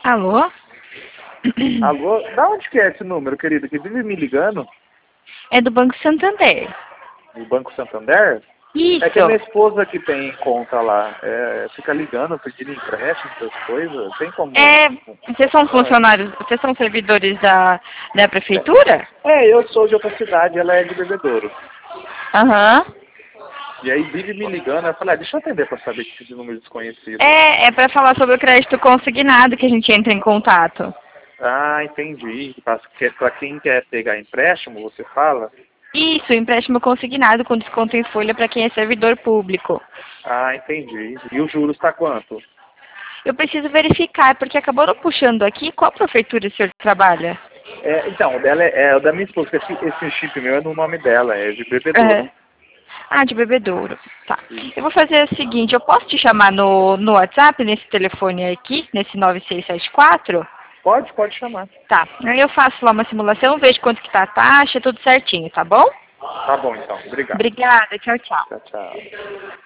Alô? Alô? Da onde que é esse número, querido? Que vive me ligando? É do Banco Santander. Do Banco Santander? Isso. É que a minha esposa que tem conta lá. Fica ligando, pedindo empréstimo, essas coisas. Tem como... Vocês são funcionários, vocês são servidores da prefeitura? Eu sou de outra cidade, ela é de Bebedouro. Aham. E aí vive me ligando, eu falei, deixa eu atender pra saber que esse número desconhecido. É para falar sobre o crédito consignado que a gente entra em contato. Ah, entendi. Pra quem quer pegar empréstimo, você fala? Isso, empréstimo consignado com desconto em folha para quem é servidor público. Ah, entendi. E o juros tá quanto? Eu preciso verificar, porque acabou não puxando aqui, qual prefeitura o senhor trabalha? Então, o dela é o da minha esposa, esse chip meu é no nome dela, é de Bebedouro. Ah, de Bebedouro. Tá. Eu vou fazer o seguinte, eu posso te chamar no WhatsApp, nesse telefone aqui, nesse 9674? Pode chamar. Tá. Aí eu faço lá uma simulação, vejo quanto que tá a taxa, tudo certinho, tá bom? Tá bom, então. Obrigado. Obrigada, tchau, tchau. Tchau, tchau.